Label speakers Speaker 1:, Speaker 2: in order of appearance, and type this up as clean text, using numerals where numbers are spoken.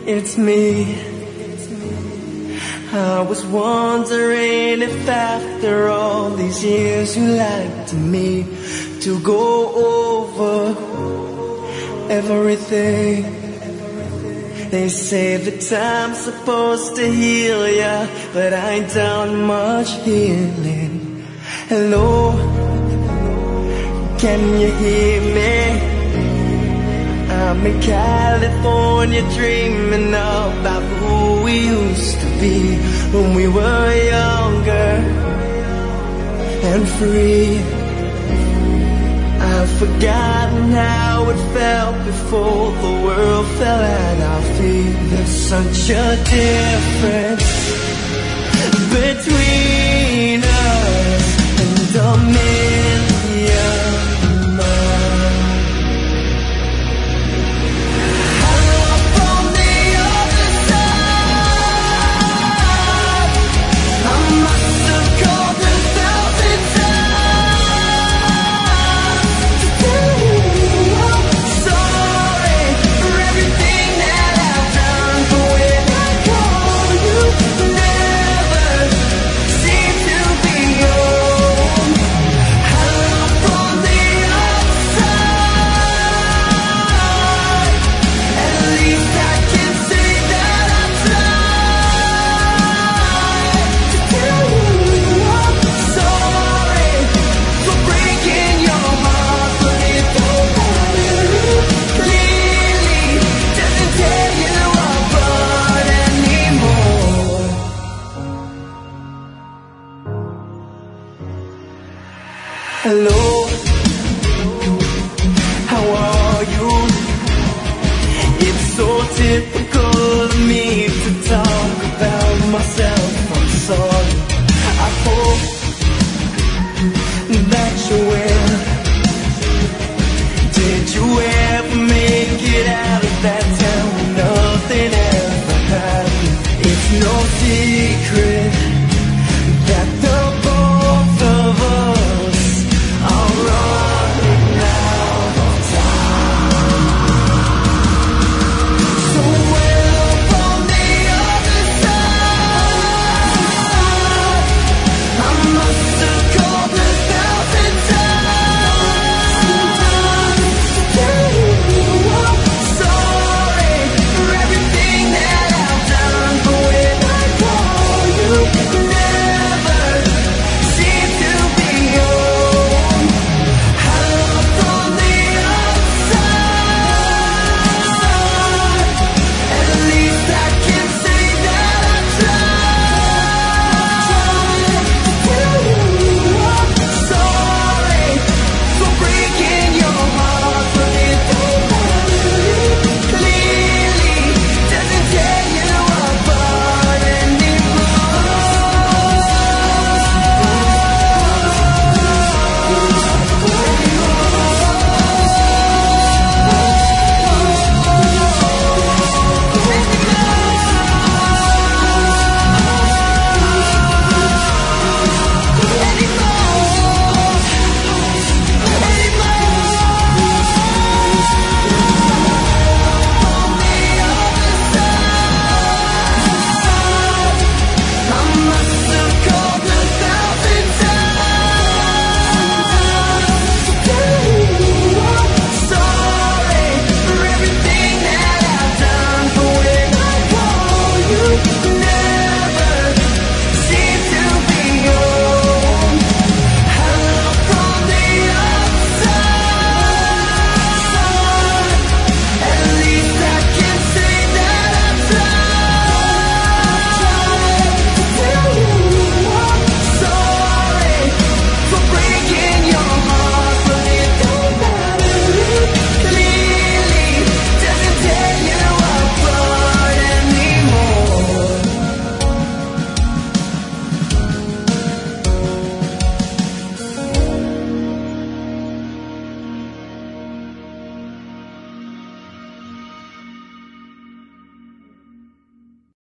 Speaker 1: It's me. I was wondering if after all these years you liked me to go over everything. They say that time's supposed to heal ya, but I ain't done much healing. Hello, can you hear me? I'm in California dreaming about who we used to be when we were younger and free. I've forgotten how it felt before the world fell at our feet. There's such a difference between us and a million miles. I'm from the other side. I must have called 1,000 times to tell you I'm sorry for everything that I've done. But when I call, you never seem to be home. I'm from the other side. At least I can say that I tried to tell you I'm sorry for breaking your heart, but it don't matter. It clearly doesn't tear you apart anymore. Hello, how are you? It's so typical of me to talk about myself. I'm sorry. I hope that you will. Did you ever make it out of that town when nothing ever happened? It's no secret that the both of us are running out of time. So we're from the other side. I must have called 1,000 times to tell you I'm sorry for everything that I've done. But when I call, you